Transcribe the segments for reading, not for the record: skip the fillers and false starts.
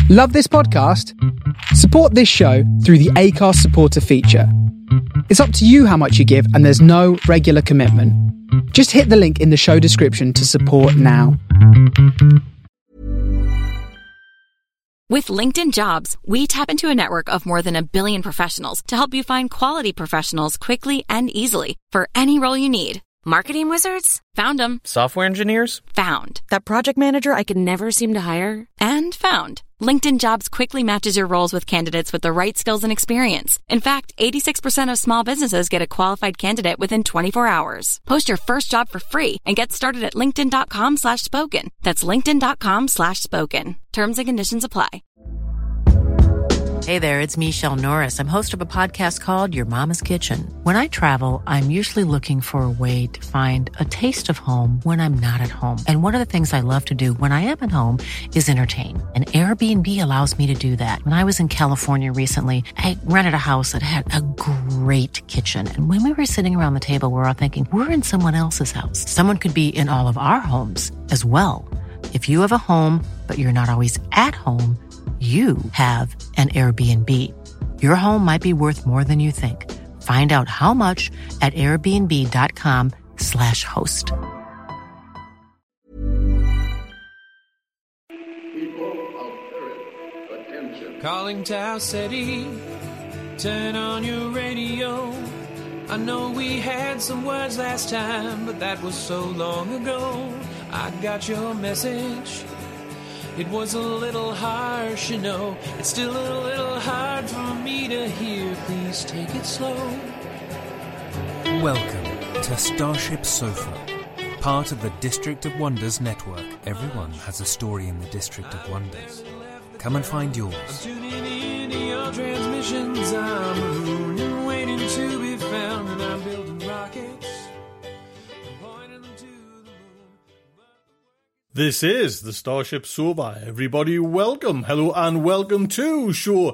Love this podcast? Support this show through the Acast supporter feature. It's up to you how much you give, and there's no regular commitment. Just hit the link in the show description to support now. With LinkedIn Jobs, we tap into a network of more than 1 billion professionals to help you find quality professionals quickly and easily for any role you need. Marketing wizards? Found them. Software engineers? Found. That project manager I could never seem to hire? And found. LinkedIn Jobs quickly matches your roles with candidates with the right skills and experience. In fact, 86% of small businesses get a qualified candidate within 24 hours. Post your first job for free and get started at linkedin.com/spoken. That's linkedin.com/spoken. Terms and conditions apply. Hey there, it's Michelle Norris. I'm host of a podcast called Your Mama's Kitchen. When I travel, I'm usually looking for a way to find a taste of home when I'm not at home. And one of the things I love to do when I am at home is entertain. And Airbnb allows me to do that. When I was in California recently, I rented a house that had a great kitchen. And when we were sitting around the table, we're all thinking, we're in someone else's house. Someone could be in all of our homes as well. If you have a home, but you're not always at home, you have an Airbnb. Your home might be worth more than you think. Find out how much at airbnb.com/host. People of Earth, attention. Calling Tau City, turn on your radio. I know we had some words last time, but that was so long ago. I got your message. It was a little harsh, you know. It's still a little hard for me to hear. Please take it slow. Welcome to Starship Sofa, part of the District of Wonders network. Everyone has a story in the District of Wonders. Come and find yours. I'm tuning in to your transmissions. I'm mooning, waiting to be found, and I'm building rockets. Pointing them to the moon. This is the Starship Sofa. Everybody, welcome, hello, and welcome to show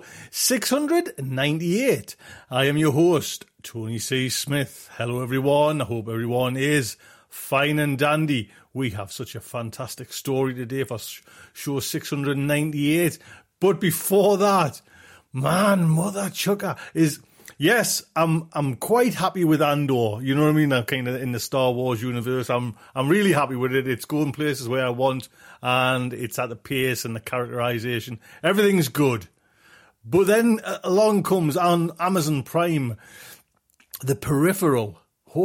698. I am your host, Tony C. Smith. Hello, everyone. I hope everyone is fine and dandy. We have such a fantastic story today for show 698. But before that, man, Mother Chucker is... Yes, I'm quite happy with Andor. You know what I mean? I'm kind of in the Star Wars universe. I'm really happy with it. It's going places where I want, and it's at the pace and the characterization. Everything's good. But then along comes on Amazon Prime, The Peripheral.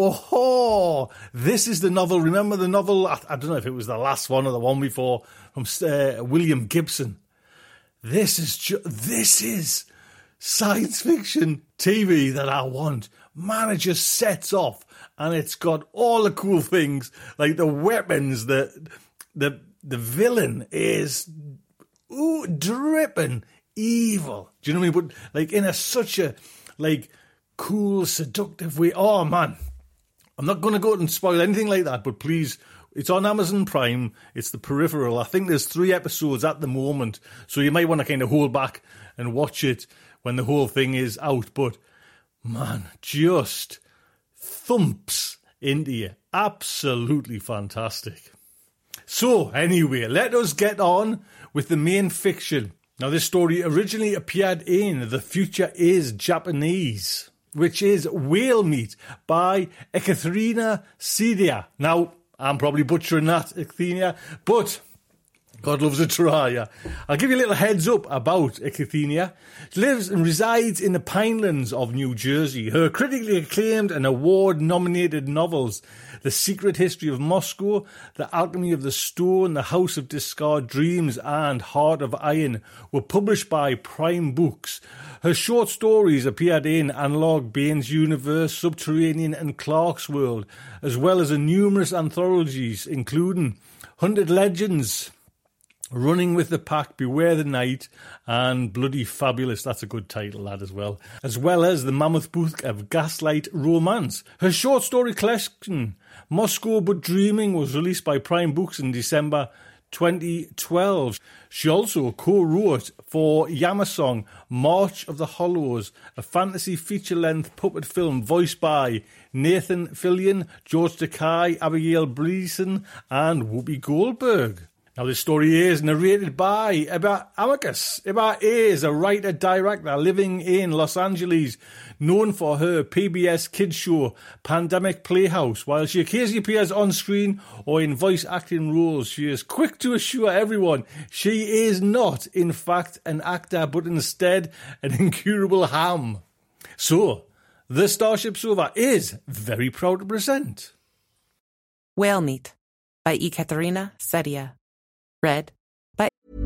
Oh, this is the novel. Remember the novel? I don't know if it was the last one or the one before, from William Gibson. This is science fiction TV that I want. Man, it just sets off, and it's got all the cool things, like the weapons. The villain is dripping evil. Do you know what I mean? But like in such a cool, seductive way. Oh man, I'm not going to go out and spoil anything like that. But please, it's on Amazon Prime. It's The Peripheral. I think there's 3 episodes at the moment, so you might want to kind of hold back and watch it when the whole thing is out. But man, just thumps into you. Absolutely fantastic. So anyway, let us get on with the main fiction. Now, this story originally appeared in The Future is Japanese, which is Whale Meat by Ekaterina Sidia. Now, I'm probably butchering that, Ekaterina, but God loves a try. I'll give you a little heads up about Ekaterina. She lives and resides in the Pinelands of New Jersey. Her critically acclaimed and award-nominated novels, The Secret History of Moscow, The Alchemy of the Stone, The House of Discard Dreams, and Heart of Iron, were published by Prime Books. Her short stories appeared in Analog Bane's Universe, Subterranean, and Clark's World, as well as in numerous anthologies, including 100 Legends, Running with the Pack, Beware the Night, and Bloody Fabulous. That's a good title, that, as well as The Mammoth Book of Gaslight Romance. Her short story collection, Moscow But Dreaming, was released by Prime Books in December 2012. She also co-wrote for Yamasong March of the Hollows, a fantasy feature-length puppet film voiced by Nathan Fillion, George Takei, Abigail Breeson, and Whoopi Goldberg. Now, this story is narrated by Iba Amicus. Iba is a writer-director living in Los Angeles, known for her PBS kids show, Pandemic Playhouse. While she occasionally appears on screen or in voice acting roles, she is quick to assure everyone she is not, in fact, an actor, but instead an incurable ham. So, the Starship Sofa is very proud to present Whale Meat by Ekaterina Sedia. Read by...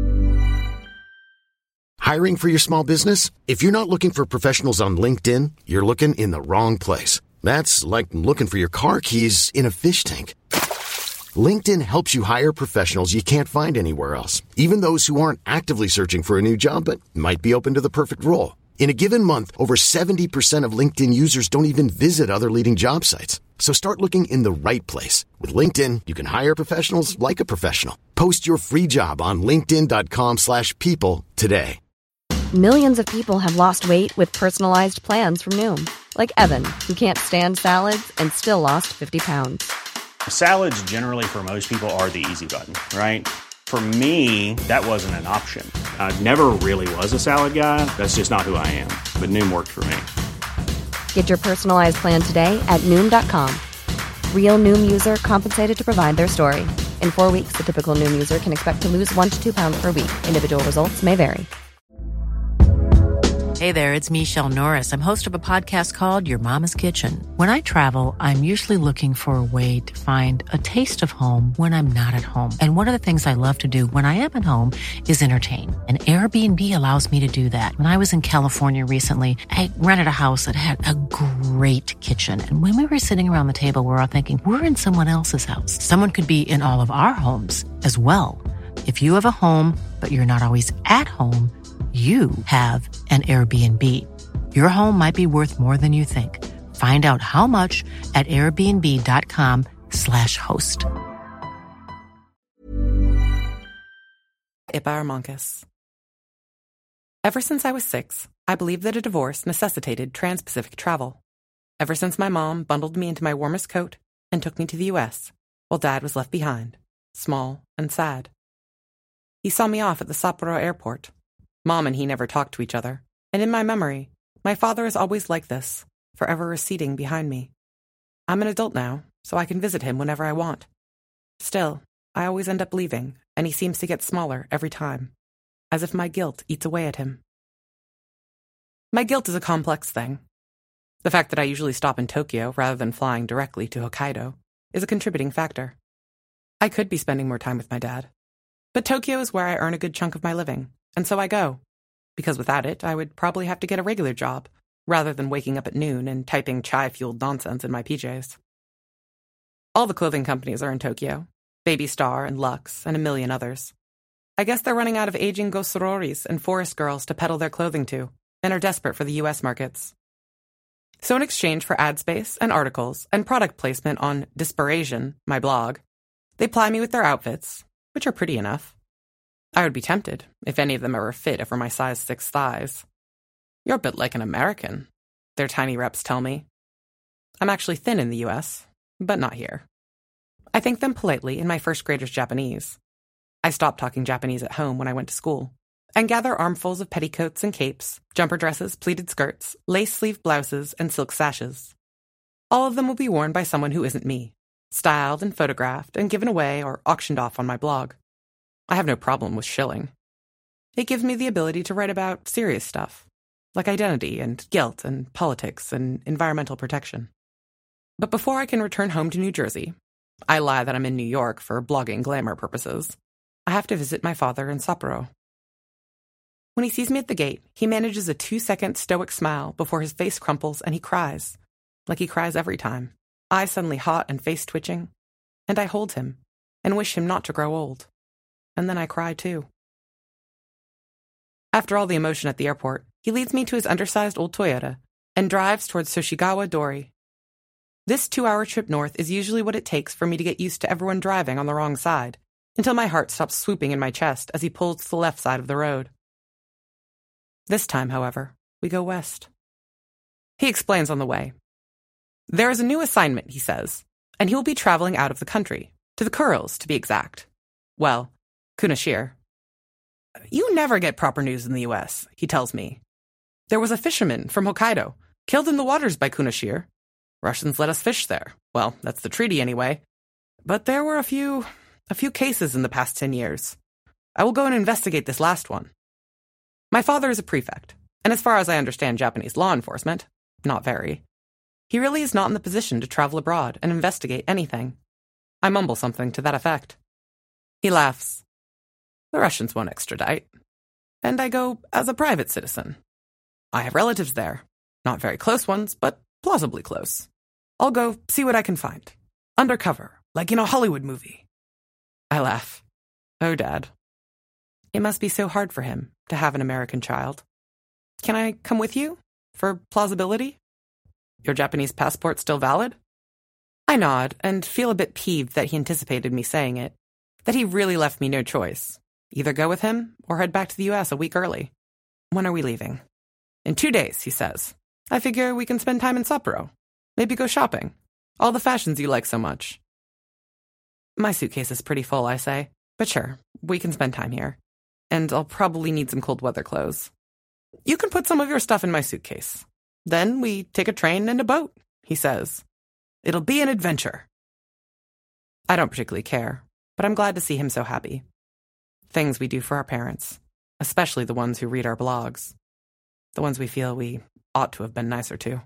Hiring for your small business? If you're not looking for professionals on LinkedIn, you're looking in the wrong place. That's like looking for your car keys in a fish tank. LinkedIn helps you hire professionals you can't find anywhere else, even those who aren't actively searching for a new job but might be open to the perfect role. In a given month, over 70% of LinkedIn users don't even visit other leading job sites. So start looking in the right place. With LinkedIn, you can hire professionals like a professional. Post your free job on linkedin.com/people today. Millions of people have lost weight with personalized plans from Noom. Like Evan, who can't stand salads and still lost 50 pounds. Salads generally for most people are the easy button, right? For me, that wasn't an option. I never really was a salad guy. That's just not who I am. But Noom worked for me. Get your personalized plan today at Noom.com. Real Noom user compensated to provide their story. In 4 weeks, the typical Noom user can expect to lose 1 to 2 pounds per week. Individual results may vary. Hey there, it's Michelle Norris. I'm host of a podcast called Your Mama's Kitchen. When I travel, I'm usually looking for a way to find a taste of home when I'm not at home. And one of the things I love to do when I am at home is entertain. And Airbnb allows me to do that. When I was in California recently, I rented a house that had a great kitchen. And when we were sitting around the table, we were all thinking, we're in someone else's house. Someone could be in all of our homes as well. If you have a home, but you're not always at home, you have an Airbnb. Your home might be worth more than you think. Find out how much at airbnb.com/host. Iba Armancas. Ever since I was 6, I believed that a divorce necessitated trans-Pacific travel. Ever since my mom bundled me into my warmest coat and took me to the U.S., while Dad was left behind, small and sad. He saw me off at the Sapporo airport. Mom and he never talked to each other, and in my memory, my father is always like this, forever receding behind me. I'm an adult now, so I can visit him whenever I want. Still, I always end up leaving, and he seems to get smaller every time, as if my guilt eats away at him. My guilt is a complex thing. The fact that I usually stop in Tokyo rather than flying directly to Hokkaido is a contributing factor. I could be spending more time with my dad, but Tokyo is where I earn a good chunk of my living. And so I go, because without it, I would probably have to get a regular job, rather than waking up at noon and typing chai-fueled nonsense in my PJs. All the clothing companies are in Tokyo, Baby Star and Lux and a million others. I guess they're running out of aging gosororis and forest girls to peddle their clothing to, and are desperate for the US markets. So in exchange for ad space and articles and product placement on Dispiration, my blog, they ply me with their outfits, which are pretty enough. I would be tempted, if any of them ever fit for my size 6 thighs. You're a bit like an American, their tiny reps tell me. I'm actually thin in the US, but not here. I thank them politely in my first grader's Japanese. I stopped talking Japanese at home when I went to school, and gather armfuls of petticoats and capes, jumper dresses, pleated skirts, lace-sleeve blouses, and silk sashes. All of them will be worn by someone who isn't me, styled and photographed and given away or auctioned off on my blog. I have no problem with shilling. It gives me the ability to write about serious stuff, like identity and guilt and politics and environmental protection. But before I can return home to New Jersey, I lie that I'm in New York for blogging glamour purposes, I have to visit my father in Sapporo. When he sees me at the gate, he manages a 2-second stoic smile before his face crumples and he cries, like he cries every time, eyes suddenly hot and face twitching, and I hold him and wish him not to grow old. And then I cry too. After all the emotion at the airport, he leads me to his undersized old Toyota and drives towards Soshigawa Dori. This 2-hour trip north is usually what it takes for me to get used to everyone driving on the wrong side, until my heart stops swooping in my chest as he pulls to the left side of the road. This time, however, we go west. He explains on the way. There is a new assignment, he says, and he will be traveling out of the country, to the Kurils to be exact. Well, Kunashir. You never get proper news in the U.S., he tells me. There was a fisherman from Hokkaido, killed in the waters by Kunashir. Russians let us fish there. Well, that's the treaty anyway. But there were a few cases in the past 10 years. I will go and investigate this last one. My father is a prefect, and as far as I understand Japanese law enforcement, not very. He really is not in the position to travel abroad and investigate anything. I mumble something to that effect. He laughs. The Russians won't extradite. And I go as a private citizen. I have relatives there. Not very close ones, but plausibly close. I'll go see what I can find. Undercover, like in a Hollywood movie. I laugh. Oh, Dad. It must be so hard for him to have an American child. Can I come with you? For plausibility? Your Japanese passport still valid? I nod and feel a bit peeved that he anticipated me saying it. That he really left me no choice. Either go with him or head back to the U.S. a week early. When are we leaving? In 2 days, he says. I figure we can spend time in Sapporo. Maybe go shopping. All the fashions you like so much. My suitcase is pretty full, I say. But sure, we can spend time here. And I'll probably need some cold weather clothes. You can put some of your stuff in my suitcase. Then we take a train and a boat, he says. It'll be an adventure. I don't particularly care, but I'm glad to see him so happy. Things we do for our parents, especially the ones who read our blogs. The ones we feel we ought to have been nicer to.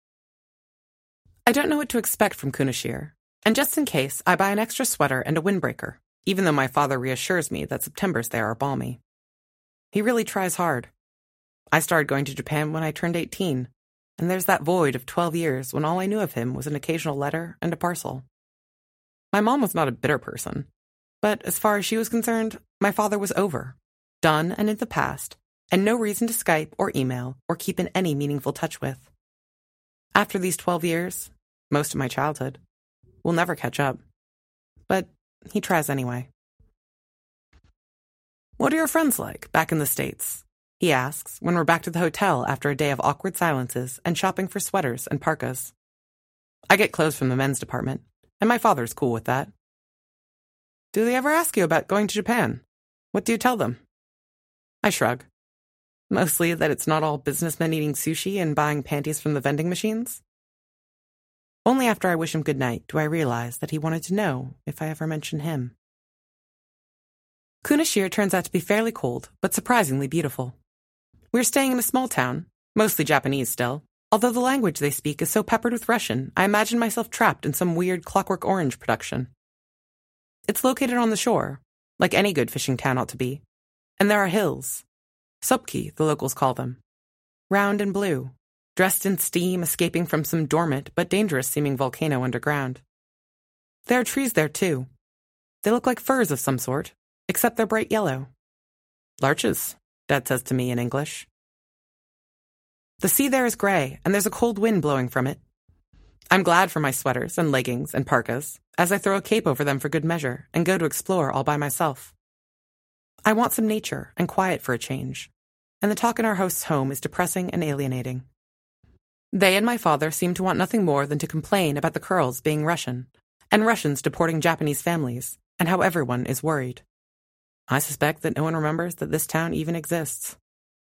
I don't know what to expect from Kunashir, and just in case, I buy an extra sweater and a windbreaker, even though my father reassures me that Septembers there are balmy. He really tries hard. I started going to Japan when I turned 18, and there's that void of 12 years when all I knew of him was an occasional letter and a parcel. My mom was not a bitter person, but as far as she was concerned, my father was over, done and in the past, and no reason to Skype or email or keep in any meaningful touch with. After these 12 years, most of my childhood, we'll never catch up. But he tries anyway. What are your friends like back in the States? He asks when we're back to the hotel after a day of awkward silences and shopping for sweaters and parkas. I get clothes from the men's department, and my father's cool with that. Do they ever ask you about going to Japan? What do you tell them? I shrug. Mostly that it's not all businessmen eating sushi and buying panties from the vending machines. Only after I wish him good night do I realize that he wanted to know if I ever mention him. Kunashir turns out to be fairly cold, but surprisingly beautiful. We're staying in a small town, mostly Japanese still, although the language they speak is so peppered with Russian, I imagine myself trapped in some weird Clockwork Orange production. It's located on the shore, like any good fishing town ought to be, and there are hills. Sopki, the locals call them. Round and blue, dressed in steam escaping from some dormant but dangerous-seeming volcano underground. There are trees there, too. They look like firs of some sort, except they're bright yellow. Larches, Dad says to me in English. The sea there is gray, and there's a cold wind blowing from it. I'm glad for my sweaters and leggings and parkas, as I throw a cape over them for good measure and go to explore all by myself. I want some nature and quiet for a change, and the talk in our host's home is depressing and alienating. They and my father seem to want nothing more than to complain about the Kurils being Russian, and Russians deporting Japanese families, and how everyone is worried. I suspect that no one remembers that this town even exists.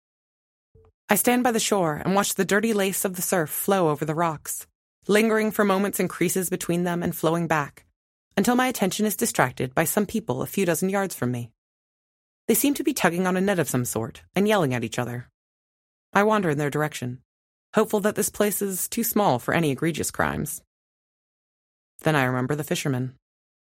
I stand by the shore and watch the dirty lace of the surf flow over the rocks, lingering for moments in creases between them and flowing back, until my attention is distracted by some people a few dozen yards from me. They seem to be tugging on a net of some sort and yelling at each other. I wander in their direction, hopeful that this place is too small for any egregious crimes. Then I remember the fishermen.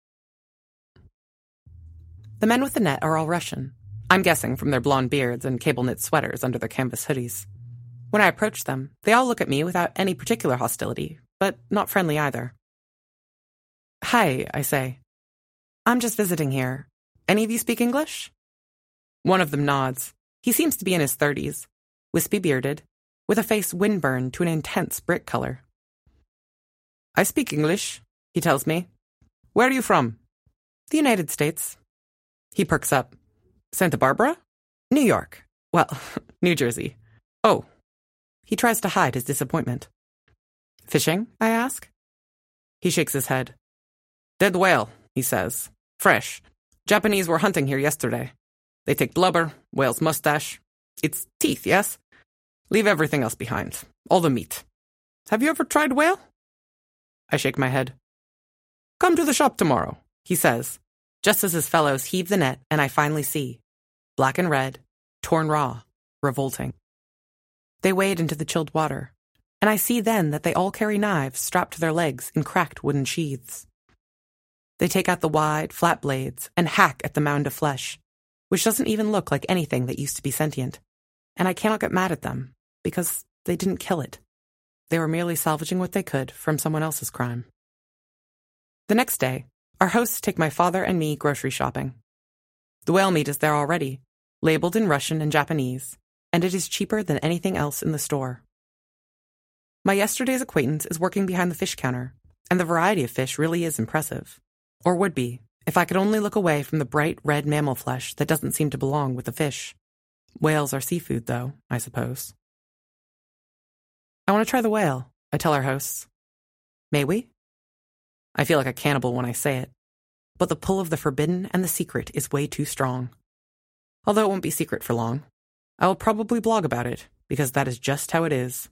The men with the net are all Russian, I'm guessing from their blonde beards and cable-knit sweaters under their canvas hoodies. When I approach them, they all look at me without any particular hostility, but not friendly either. Hi, I say. I'm just visiting here. Any of you speak English? One of them nods. He seems to be in his 30s, wispy-bearded, with a face windburned to an intense brick color. I speak English, he tells me. Where are you from? The United States. He perks up. Santa Barbara? New York. Well, New Jersey. Oh. He tries to hide his disappointment. Fishing? I ask. He shakes his head. Dead whale, he says. Fresh. Japanese were hunting here yesterday. They take blubber, whale's mustache. It's teeth, yes? Leave everything else behind. All the meat. Have you ever tried whale? I shake my head. Come to the shop tomorrow, he says, just as his fellows heave the net and I finally see. Black and red, torn raw, revolting. They wade into the chilled water, and I see then that they all carry knives strapped to their legs in cracked wooden sheaths. They take out the wide, flat blades and hack at the mound of flesh, which doesn't even look like anything that used to be sentient, and I cannot get mad at them, because they didn't kill it. They were merely salvaging what they could from someone else's crime. The next day, our hosts take my father and me grocery shopping. The whale meat is there already, labeled in Russian and Japanese, and it is cheaper than anything else in the store. My yesterday's acquaintance is working behind the fish counter, and the variety of fish really is impressive. Or would be, if I could only look away from the bright red mammal flesh that doesn't seem to belong with the fish. Whales are seafood, though, I suppose. I want to try the whale, I tell our hosts. May we? I feel like a cannibal when I say it, but the pull of the forbidden and the secret is way too strong. Although it won't be secret for long. I will probably blog about it, because that is just how it is.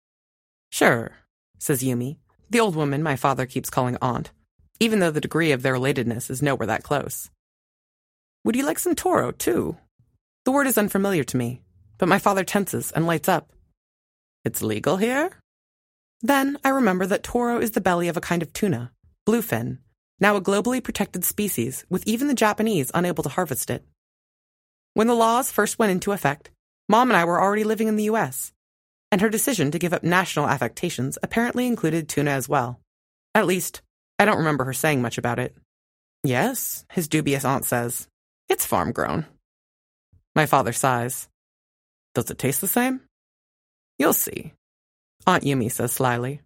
Sure, says Yumi, the old woman my father keeps calling aunt, even though the degree of their relatedness is nowhere that close. Would you like some toro, too? The word is unfamiliar to me, but my father tenses and lights up. It's legal here? Then I remember that toro is the belly of a kind of tuna, bluefin, now a globally protected species, with even the Japanese unable to harvest it. When the laws first went into effect, Mom and I were already living in the U.S., and her decision to give up national affectations apparently included tuna as well. At least, I don't remember her saying much about it. Yes, his dubious aunt says. It's farm-grown. My father sighs. Does it taste the same? You'll see, Aunt Yumi says slyly.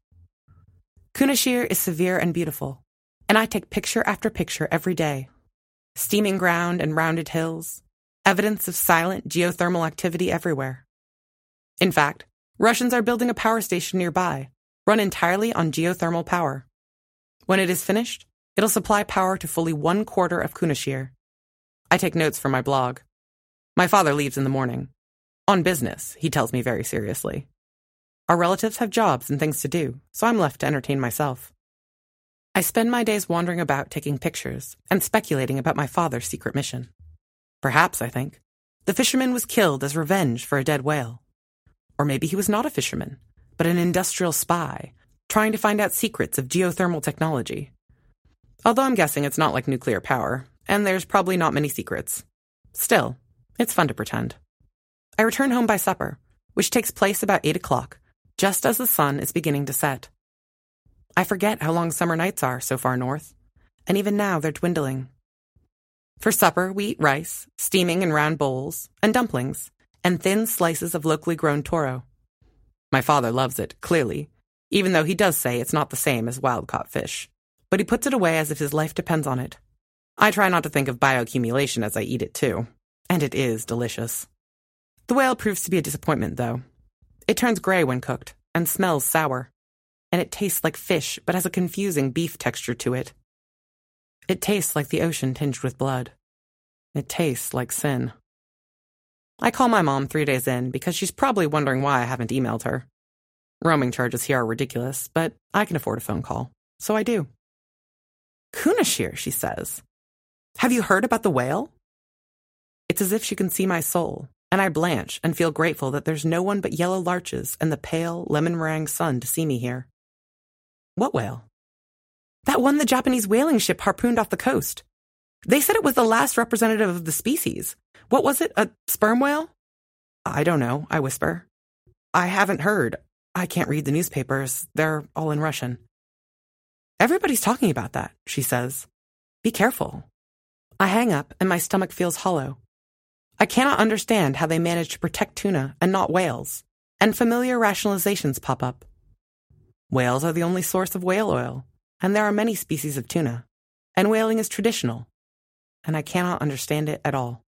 Kunashir is severe and beautiful, and I take picture after picture every day. Steaming ground and rounded hills, evidence of silent geothermal activity everywhere. In fact, Russians are building a power station nearby, run entirely on geothermal power. When it is finished, it'll supply power to fully 1/4 of Kunashir. I take notes for my blog. My father leaves in the morning. On business, he tells me very seriously. Our relatives have jobs and things to do, so I'm left to entertain myself. I spend my days wandering about taking pictures and speculating about my father's secret mission. Perhaps, I think, the fisherman was killed as revenge for a dead whale. Or maybe he was not a fisherman, but an industrial spy, trying to find out secrets of geothermal technology. Although I'm guessing it's not like nuclear power, and there's probably not many secrets. Still, it's fun to pretend. I return home by supper, which takes place about 8 o'clock, just as the sun is beginning to set. I forget how long summer nights are so far north, and even now they're dwindling. For supper, we eat rice, steaming in round bowls, and dumplings, and thin slices of locally grown toro. My father loves it, clearly, even though he does say it's not the same as wild-caught fish. But he puts it away as if his life depends on it. I try not to think of bioaccumulation as I eat it, too. And it is delicious. The whale proves to be a disappointment, though. It turns gray when cooked, and smells sour. And it tastes like fish, but has a confusing beef texture to it. It tastes like the ocean tinged with blood. It tastes like sin. I call my mom 3 days in because she's probably wondering why I haven't emailed her. Roaming charges here are ridiculous, but I can afford a phone call, so I do. Kunashir, she says. Have you heard about the whale? It's as if she can see my soul, and I blanch and feel grateful that there's no one but yellow larches and the pale lemon meringue sun to see me here. What whale? That one the Japanese whaling ship harpooned off the coast. They said it was the last representative of the species. What was it, a sperm whale? I don't know, I whisper. I haven't heard. I can't read the newspapers. They're all in Russian. Everybody's talking about that, she says. Be careful. I hang up and my stomach feels hollow. I cannot understand how they manage to protect tuna and not whales, and familiar rationalizations pop up. Whales are the only source of whale oil, and there are many species of tuna, and whaling is traditional, and I cannot understand it at all.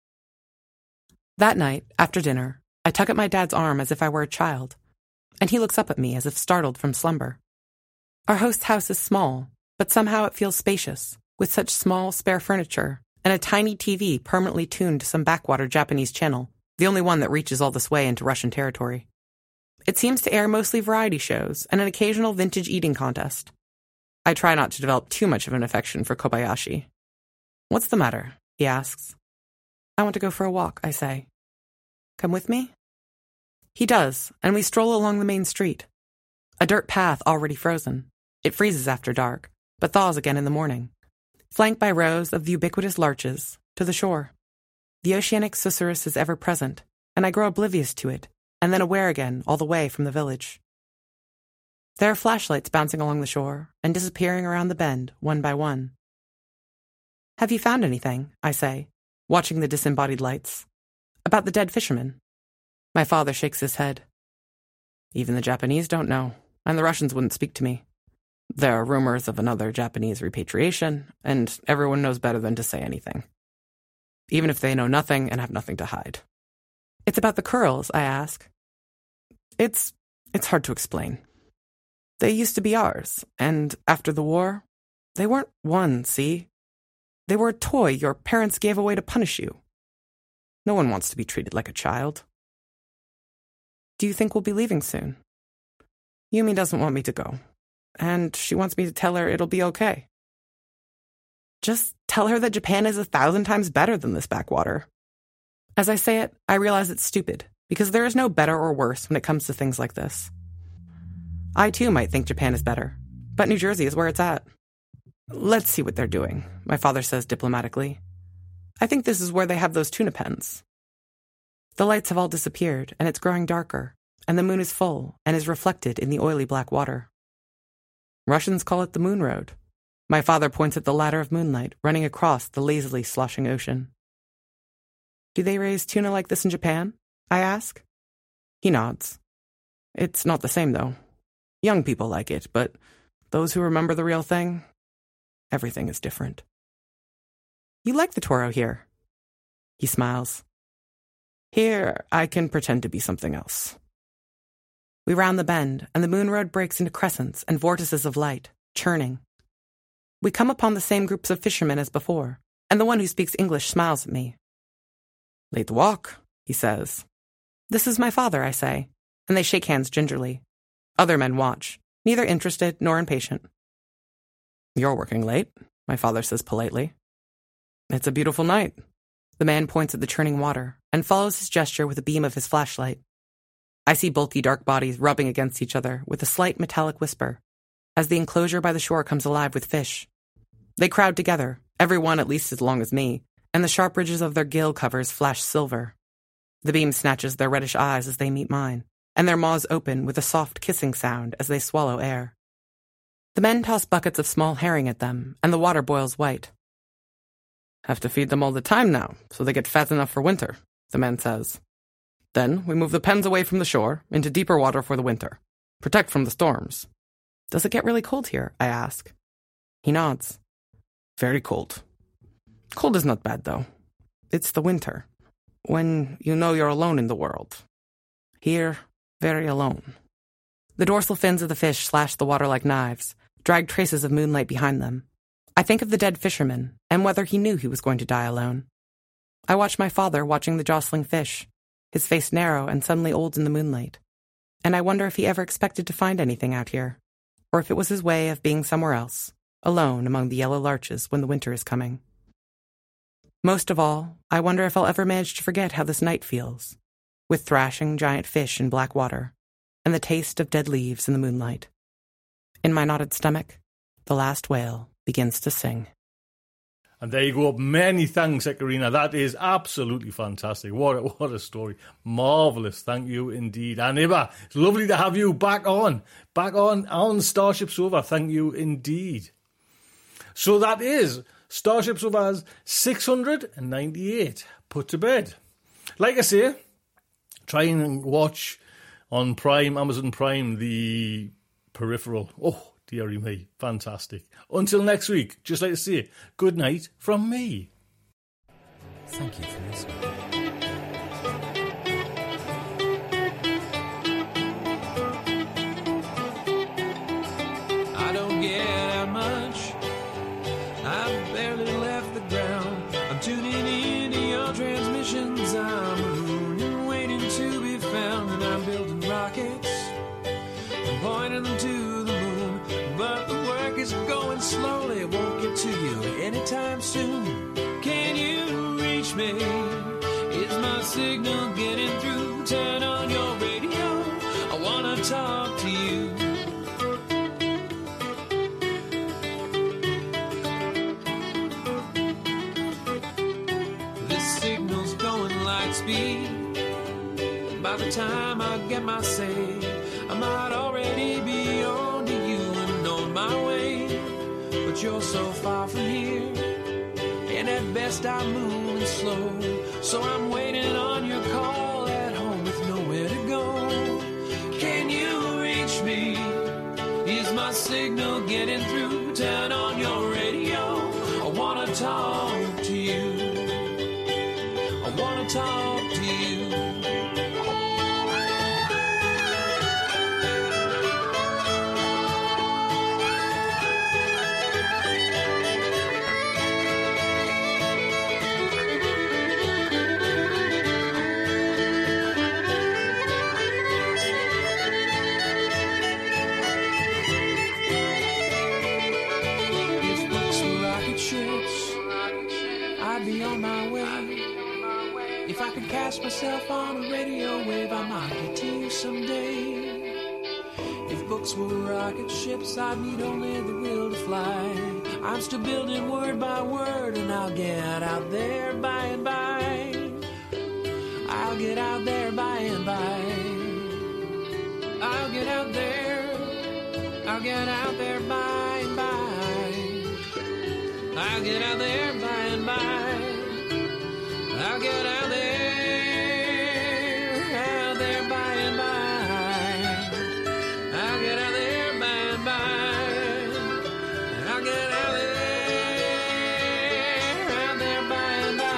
That night, after dinner, I tug at my dad's arm as if I were a child, and he looks up at me as if startled from slumber. Our host's house is small, but somehow it feels spacious, with such small, spare furniture and a tiny TV permanently tuned to some backwater Japanese channel, the only one that reaches all this way into Russian territory. It seems to air mostly variety shows and an occasional vintage eating contest. I try not to develop too much of an affection for Kobayashi. "What's the matter?" he asks. "I want to go for a walk," I say. "Come with me?" He does, and we stroll along the main street. A dirt path already frozen. It freezes after dark, but thaws again in the morning, flanked by rows of the ubiquitous larches, to the shore. The oceanic susurrus is ever present, and I grow oblivious to it, and then aware again all the way from the village. There are flashlights bouncing along the shore and disappearing around the bend, one by one. "Have you found anything?" I say, watching the disembodied lights. "About the dead fisherman?" My father shakes his head. "Even the Japanese don't know, and the Russians wouldn't speak to me. There are rumors of another Japanese repatriation, and everyone knows better than to say anything. Even if they know nothing and have nothing to hide." "It's about the Kurils," I ask. It's hard to explain. They used to be ours, and after the war, they weren't one, see? They were a toy your parents gave away to punish you. No one wants to be treated like a child." "Do you think we'll be leaving soon?" "Yumi doesn't want me to go, and she wants me to tell her it'll be okay." "Just tell her that Japan is 1,000 times better than this backwater." As I say it, I realize it's stupid, because there is no better or worse when it comes to things like this. I too might think Japan is better, but New Jersey is where it's at. "Let's see what they're doing," my father says diplomatically. "I think this is where they have those tuna pens." The lights have all disappeared, and it's growing darker, and the moon is full and is reflected in the oily black water. Russians call it the Moon Road. My father points at the ladder of moonlight running across the lazily sloshing ocean. "Do they raise tuna like this in Japan?" I ask. He nods. "It's not the same, though. Young people like it, but those who remember the real thing, everything is different." "You like the Toro here?" He smiles. "Here, I can pretend to be something else." We round the bend, and the moon road breaks into crescents and vortices of light, churning. We come upon the same groups of fishermen as before, and the one who speaks English smiles at me. "Late walk," he says. "This is my father," I say, and they shake hands gingerly. Other men watch, neither interested nor impatient. "You're working late," my father says politely. "It's a beautiful night." The man points at the churning water and follows his gesture with a beam of his flashlight. I see bulky dark bodies rubbing against each other with a slight metallic whisper, as the enclosure by the shore comes alive with fish. They crowd together, every one at least as long as me, and the sharp ridges of their gill covers flash silver. The beam snatches their reddish eyes as they meet mine, and their maws open with a soft kissing sound as they swallow air. The men toss buckets of small herring at them, and the water boils white. "Have to feed them all the time now, so they get fat enough for winter," the man says. "Then we move the pens away from the shore, into deeper water for the winter. Protect from the storms." "Does it get really cold here?" I ask. He nods. "Very cold. Cold is not bad, though. It's the winter, when you know you're alone in the world. Here, very alone." The dorsal fins of the fish slash the water like knives, drag traces of moonlight behind them. I think of the dead fisherman, and whether he knew he was going to die alone. I watch my father watching the jostling fish, his face narrow and suddenly old in the moonlight, and I wonder if he ever expected to find anything out here, or if it was his way of being somewhere else, alone among the yellow larches when the winter is coming. Most of all, I wonder if I'll ever manage to forget how this night feels, with thrashing giant fish in black water, and the taste of dead leaves in the moonlight. In my knotted stomach, the last whale begins to sing. And there you go. Many thanks, Ekaterina. That is absolutely fantastic. What a story. Marvellous. Thank you indeed. And Iba, it's lovely to have you back on Starship Sofa. Thank you indeed. So that is Starship Sofa's 698 put to bed. Like I say, try and watch on Prime, Amazon Prime, the Peripheral. Oh, dearie me, fantastic. Until next week, just like to say, good night from me. Thank you for listening. I don't get out much. I've barely left the ground. I'm it's going slowly, won't get to you anytime soon. Can you reach me? Is my signal getting through? Turn on your radio, I wanna talk to you. This signal's going light speed. By the time I get my say, I might already be on to you and on my way. But you're so far from here, and at best I'm moving slow. So I'm waiting on your call at home with nowhere to go. Can you reach me? Is my signal getting through? Turn on your radio, I wanna talk to you. I wanna talk to you. I'd be on my way. If I could catch myself on a radio wave, I might get to you someday. If books were rocket ships, I'd need only the will to fly. I'm still building word by word, and I'll get out there by and by. I'll get out there by and by. I'll get out there. I'll get out there by and by. I'll get out there by and by. I'll get out there by and by. I'll get out there by and by. I'll get out there by and by.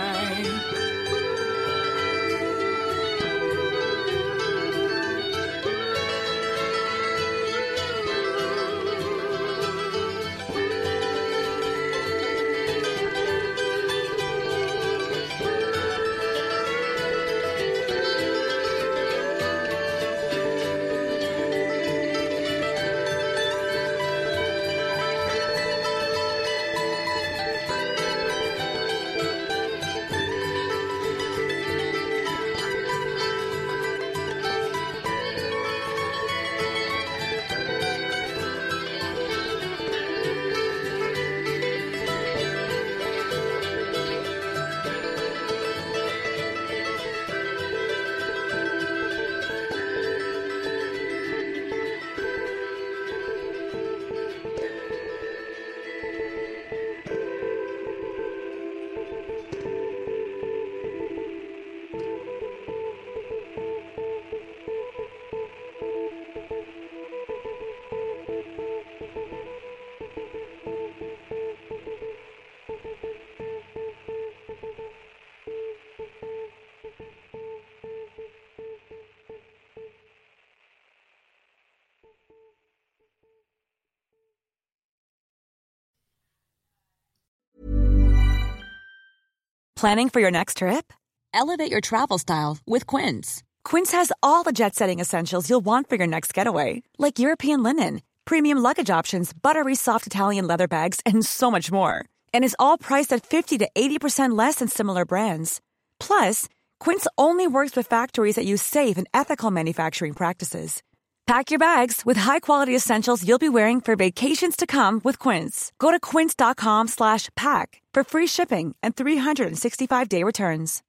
Planning for your next trip? Elevate your travel style with Quince. Quince has all the jet-setting essentials you'll want for your next getaway, like European linen, premium luggage options, buttery soft Italian leather bags, and so much more. And is all priced at 50 to 80% less than similar brands. Plus, Quince only works with factories that use safe and ethical manufacturing practices. Pack your bags with high-quality essentials you'll be wearing for vacations to come with Quince. Go to quince.com/pack for free shipping and 365-day returns.